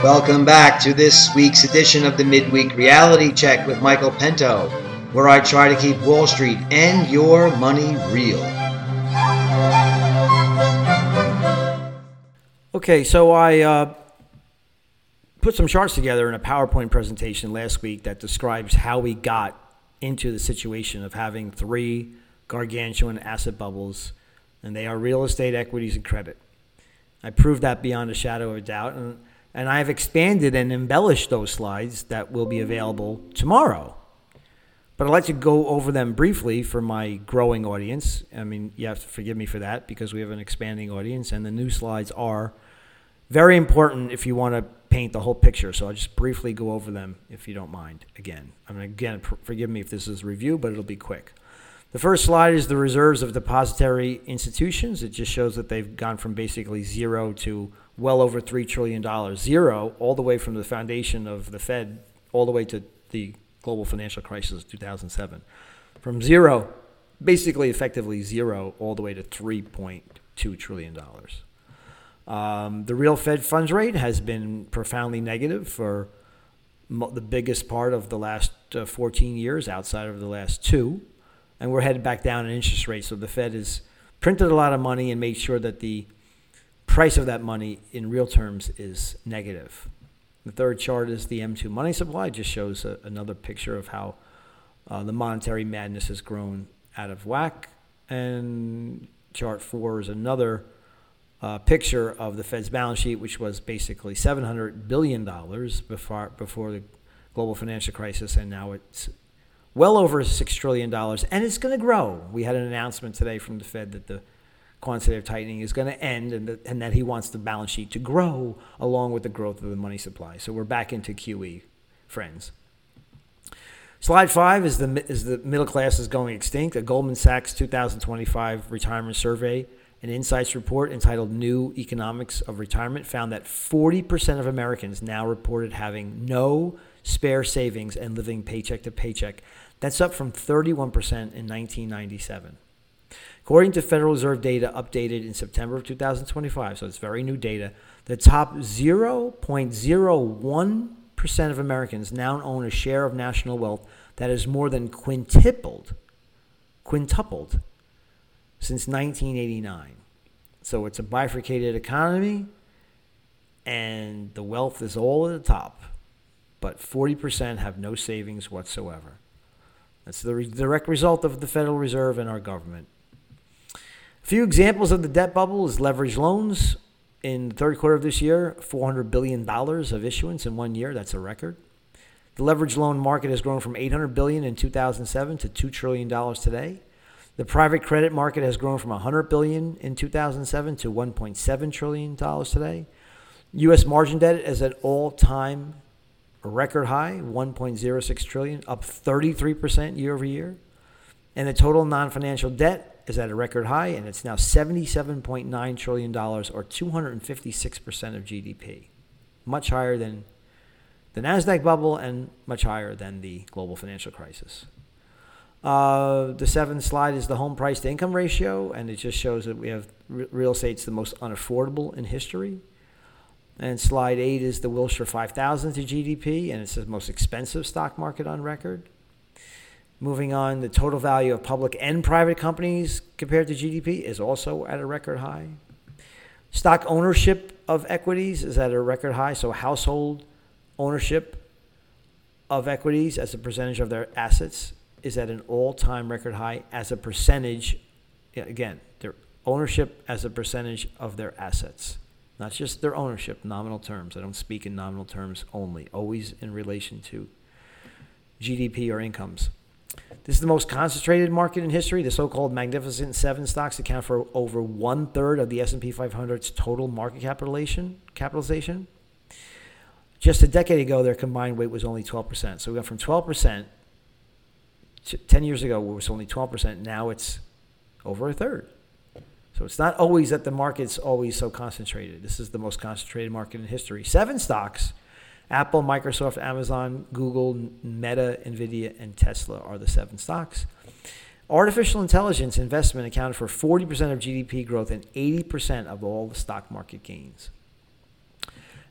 Welcome back to this week's edition of the Midweek Reality Check with Michael Pento, where I try to keep Wall Street and your money real. Okay, so I put some charts together in a PowerPoint presentation last week that describes how we got into the situation of having three gargantuan asset bubbles, and they are real estate, equities, and credit. I proved that beyond a shadow of a doubt, and I've expanded and embellished those slides that will be available tomorrow. But I'd like to go over them briefly for my growing audience. I mean, you have to forgive me for that because we have an expanding audience, and the new slides are very important if you want to paint the whole picture. So I'll just briefly go over them if you don't mind. Again, forgive me if this is a review, but it'll be quick. The first slide is the reserves of depository institutions. It just shows that they've gone from basically zero to well over $3 trillion. Zero, all the way from the foundation of the Fed, all the way to the global financial crisis of 2007. From zero, basically effectively zero, all the way to $3.2 trillion. The real Fed funds rate has been profoundly negative for the biggest part of the last 14 years outside of the last two. And we're headed back down in interest rates. So the Fed has printed a lot of money and made sure that the price of that money in real terms is negative. The third chart is the M2 money supply. It just shows another picture of how the monetary madness has grown out of whack. And chart 4 is another picture of the Fed's balance sheet, which was basically $700 billion before the global financial crisis, and now it's well over $6 trillion, and it's going to grow. We had an announcement today from the Fed that the quantitative tightening is going to end and that he wants the balance sheet to grow along with the growth of the money supply. So we're back into QE, friends. Slide 5 is the middle class is going extinct. A Goldman Sachs 2025 retirement survey, an insights report entitled New Economics of Retirement, found that 40% of Americans now reported having no spare savings and living paycheck to paycheck. That's up from 31% in 1997. According to Federal Reserve data updated in September of 2025, so it's very new data, the top 0.01% of Americans now own a share of national wealth that is more than quintupled since 1989. So it's a bifurcated economy, and the wealth is all at the top, but 40% have no savings whatsoever. That's the direct result of the Federal Reserve and our government. A few examples of the debt bubble is leveraged loans. In the third quarter of this year, $400 billion of issuance in 1 year. That's a record. The leveraged loan market has grown from $800 billion in 2007 to $2 trillion today. The private credit market has grown from $100 billion in 2007 to $1.7 trillion today. U.S. margin debt is at all-time record high, $1.06 trillion, up 33% year over year. And the total non-financial debt is at a record high, and it's now $77.9 trillion, or 256% of GDP. Much higher than the NASDAQ bubble and much higher than the global financial crisis. The seventh slide is the home price to income ratio, and it just shows that we have real estate's the most unaffordable in history. And slide 8 is the Wilshire 5000 to GDP, and it's the most expensive stock market on record. Moving on, the total value of public and private companies compared to GDP is also at a record high. Stock ownership of equities is at a record high, so household ownership of equities as a percentage of their assets is at an all-time record high as a percentage, again, their ownership as a percentage of their assets. Not just their ownership, nominal terms. I don't speak in nominal terms only, always in relation to GDP or incomes. This is the most concentrated market in history. The so-called Magnificent Seven stocks account for over 1/3 of the S&P 500's total market capitalization. Just a decade ago, their combined weight was only 12%. So we went from 12%, 10 years ago, it was only 12%. Now it's over 1/3. So it's not always that the market's always so concentrated. This is the most concentrated market in history. 7 stocks, Apple, Microsoft, Amazon, Google, Meta, NVIDIA, and Tesla are the 7 stocks. Artificial intelligence investment accounted for 40% of GDP growth and 80% of all the stock market gains.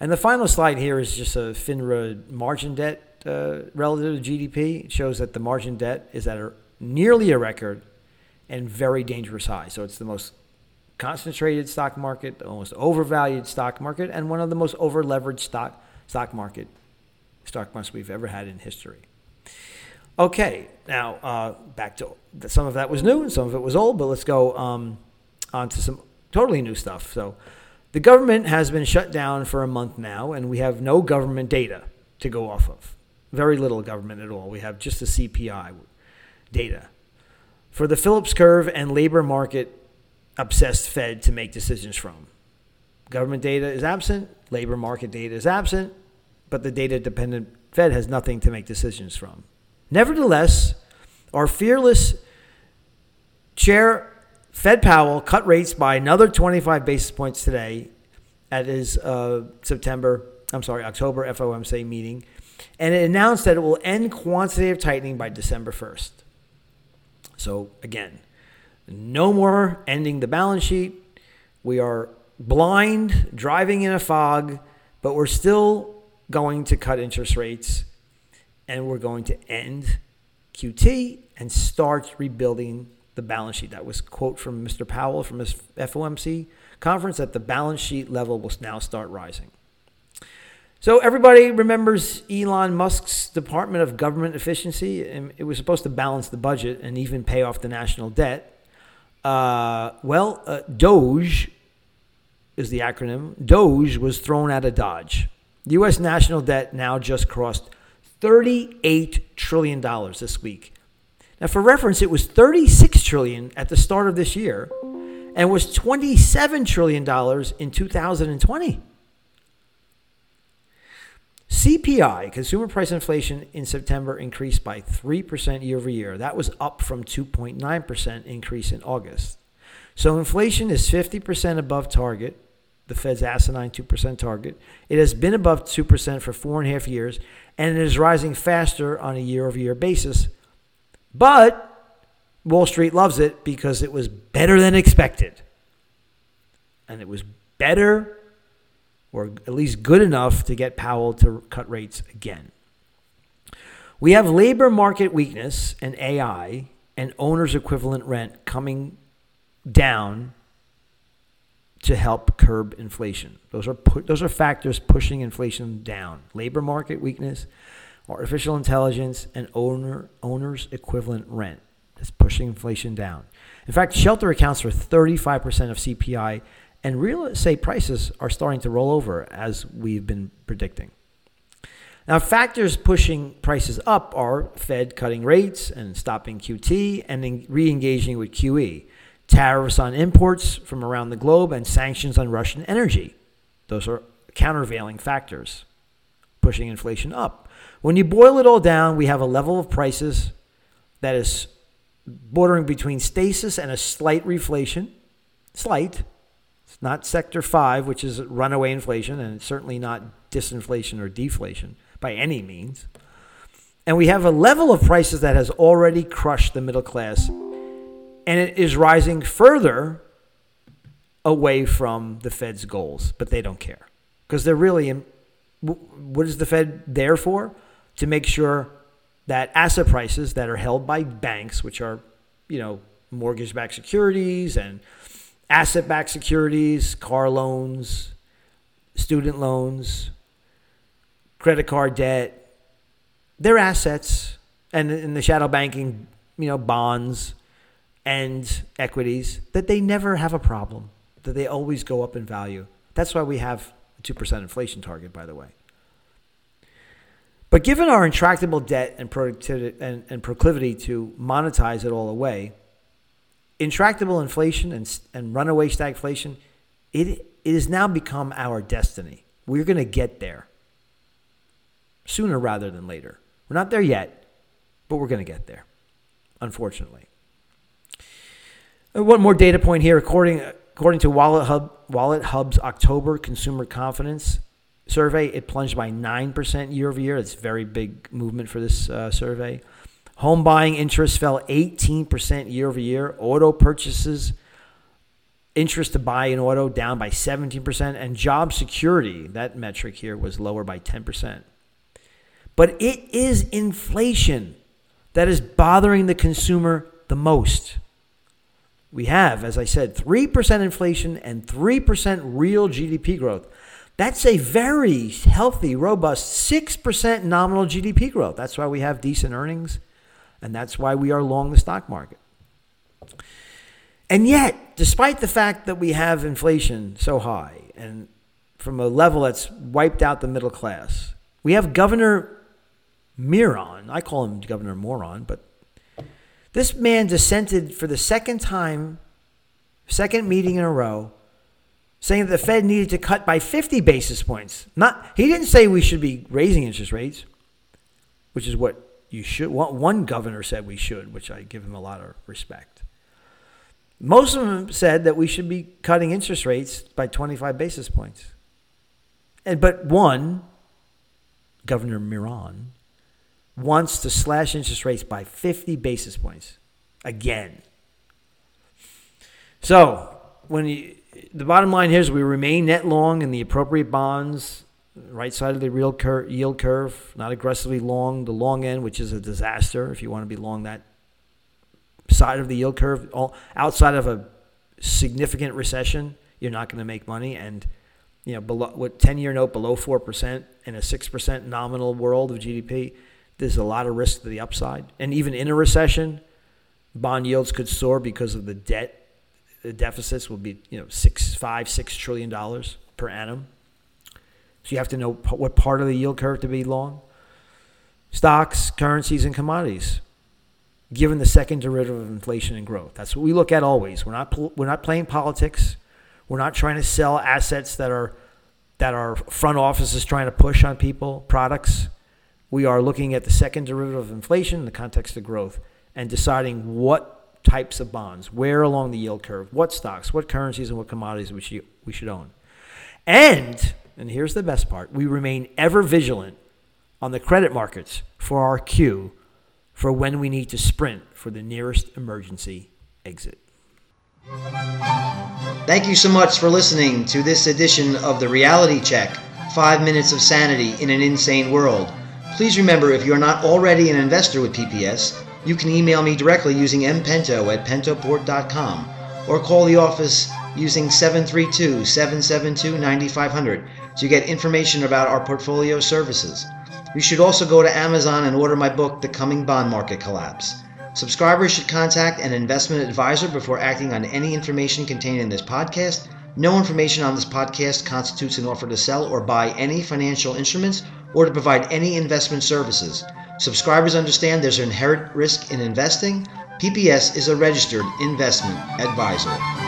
And the final slide here is just a FINRA margin debt relative to GDP. It shows that the margin debt is at nearly a record and very dangerous high. So it's the most concentrated stock market, the most overvalued stock market, and one of the most over-leveraged stock markets we've ever had in history. Okay, now back to some of that was new and some of it was old, but let's go on to some totally new stuff. So the government has been shut down for a month now, and we have no government data to go off of. Very little government at all. We have just the CPI data. For the Phillips curve and labor market obsessed Fed to make decisions from. Government data is absent, labor market data is absent, but the data-dependent Fed has nothing to make decisions from. Nevertheless, our fearless chair, Fed Powell, cut rates by another 25 basis points today at his October FOMC meeting, and it announced that it will end quantitative tightening by December 1st. So again, no more ending the balance sheet. We are blind, driving in a fog, but we're still going to cut interest rates, and we're going to end QT and start rebuilding the balance sheet. That was a quote from Mr. Powell from his FOMC conference, that the balance sheet level will now start rising. So everybody remembers Elon Musk's Department of Government Efficiency, and it was supposed to balance the budget and even pay off the national debt. DOGE is the acronym. DOGE was thrown out of Dodge. U.S. national debt now just crossed $38 trillion this week. Now, for reference, it was $36 trillion at the start of this year and was $27 trillion in 2020. CPI, consumer price inflation, in September increased by 3% year over year. That was up from 2.9% increase in August. So inflation is 50% above target, the Fed's asinine 2% target. It has been above 2% for 4.5 years, and it is rising faster on a year-over-year basis. But Wall Street loves it because it was better than expected. And it was better, or at least good enough, to get Powell to cut rates again. We have labor market weakness and AI and owner's equivalent rent coming down to help curb inflation. Those are factors pushing inflation down. Labor market weakness, artificial intelligence, and owner's equivalent rent. That's pushing inflation down. In fact, shelter accounts for 35% of CPI, and real estate prices are starting to roll over, as we've been predicting. Now, factors pushing prices up are Fed cutting rates and stopping QT and then re-engaging with QE, tariffs on imports from around the globe, and sanctions on Russian energy. Those are countervailing factors pushing inflation up. When you boil it all down, we have a level of prices that is bordering between stasis and a slight reflation. Slight. It's not Sector 5, which is runaway inflation, and it's certainly not disinflation or deflation by any means. And we have a level of prices that has already crushed the middle class, and it is rising further away from the Fed's goals, but they don't care. Because they're really, what is the Fed there for? To make sure that asset prices that are held by banks, which are, mortgage-backed securities and asset-backed securities, car loans, student loans, credit card debt, they're assets, and in the shadow banking, bonds and equities, that they never have a problem, that they always go up in value. That's why we have a 2% inflation target, by the way. But given our intractable debt and productivity and proclivity to monetize it all away, intractable inflation and runaway stagflation, it has now become our destiny. We're going to get there sooner rather than later. We're not there yet, but we're going to get there, unfortunately. One more data point here. According to Wallet Hub's October consumer confidence survey, it plunged by 9% year over year. It's a very big movement for this survey. Home buying interest fell 18% year over year. Auto purchases Interest to buy an auto down by 17%, and job security, that metric here, was lower by 10%. But it is inflation that is bothering the consumer the most. We have, as I said, 3% inflation and 3% real GDP growth. That's a very healthy, robust 6% nominal GDP growth. That's why we have decent earnings, and that's why we are long the stock market. And yet, despite the fact that we have inflation so high and from a level that's wiped out the middle class, we have Governor Miron. I call him Governor Moron, but this man dissented for the second meeting in a row, saying that the Fed needed to cut by 50 basis points. He didn't say we should be raising interest rates, which is what you should. One governor said we should, which I give him a lot of respect. Most of them said that we should be cutting interest rates by 25 basis points. But one, Governor Miron, wants to slash interest rates by 50 basis points again. So the bottom line here is we remain net long in the appropriate bonds, right side of the real yield curve, not aggressively long the long end, which is a disaster if you want to be long that side of the yield curve. Outside of a significant recession, you're not going to make money. And below, with 10-year note below 4% in a 6% nominal world of GDP, there's a lot of risk to the upside. And even in a recession, bond yields could soar because of the debt. The deficits will be $6 trillion per annum. So you have to know what part of the yield curve to be long. Stocks, currencies, and commodities, given the second derivative of inflation and growth. That's what we look at always. We're not playing politics. We're not trying to sell assets that our front office is trying to push on people, products. We are looking at the second derivative of inflation in the context of growth and deciding what types of bonds, where along the yield curve, what stocks, what currencies, and what commodities we should own. And here's the best part, we remain ever vigilant on the credit markets for our cue for when we need to sprint for the nearest emergency exit. Thank you so much for listening to this edition of The Reality Check, 5 Minutes of Sanity in an Insane World. Please remember, if you're not already an investor with PPS, you can email me directly using mpento@pentoport.com or call the office using 732-772-9500 to get information about our portfolio services. You should also go to Amazon and order my book, The Coming Bond Market Collapse. Subscribers should contact an investment advisor before acting on any information contained in this podcast. No information on this podcast constitutes an offer to sell or buy any financial instruments or to provide any investment services. Subscribers understand there's an inherent risk in investing. PPS is a registered investment advisor.